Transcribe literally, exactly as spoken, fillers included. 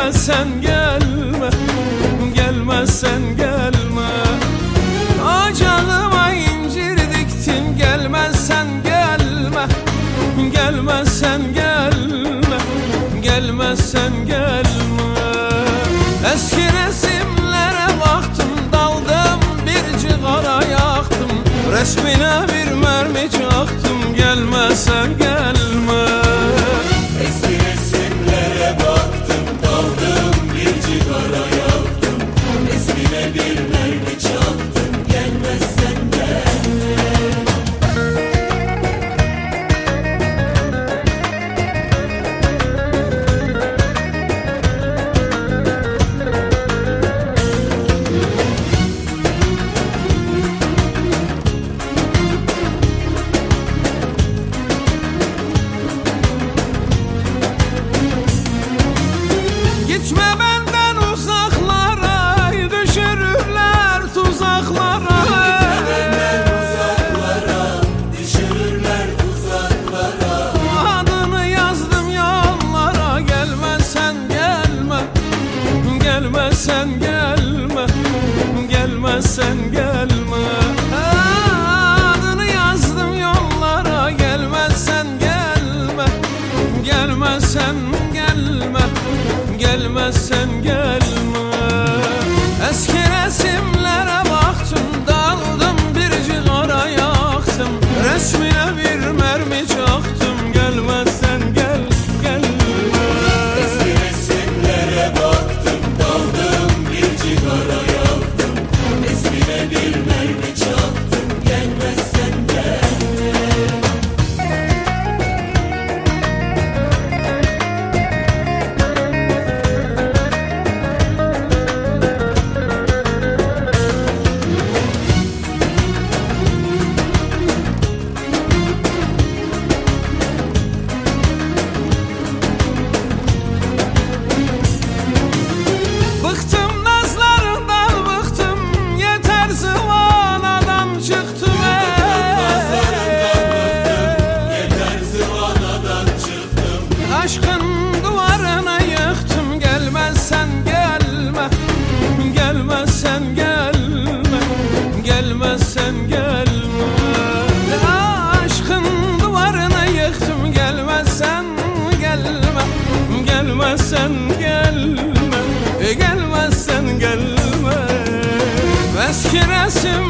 gelmezsen gelme, gelmezsen gelme. O canıma incir diktin, gelmezsen gelme, gelmezsen gelme, gelmezsen gelme. Eski resimlere baktım, daldım bir cigara yaktım, resmine bir mermi çaktım, gelmezsen gelme. Eski resimlere baktım, daldım bir cigara yaktım, resmine bir mermi çaktım, gelmezsen gelme. Gitme benden uzaklara, düşürürler tuzaklara. Benden uzaklara, düşürürler tuzaklara. Adını yazdım yollara, gelmezsen gelme, gelmezsen gelme, gelmezsen gelme. Adını yazdım yollara, gelmezsen gelme, gelmezsen gelme, gelmezsen gelme. Eski resimlere baktım, daldım bir cigara yaktım, resmine bir mermi çaktım, gelmezsen gel, gelme. Eski resimlere baktım, daldım bir cigara yaktım, resmine bir mermi çaktım, gelmezsen gelme. Bıktım nazlarından, bıktım yeter zıvanadan çıktım. Nazarından bıktım, yeter zıvanadan çıktım. Aşkın duvarına yıktım, gelmezsen gelme, gelmezsen gelme, gelmezsen gelme. Aşkın duvarına yıktım, gelmezsen gelme, gelmezsen gelme, gelmezsen gelme. Eski resim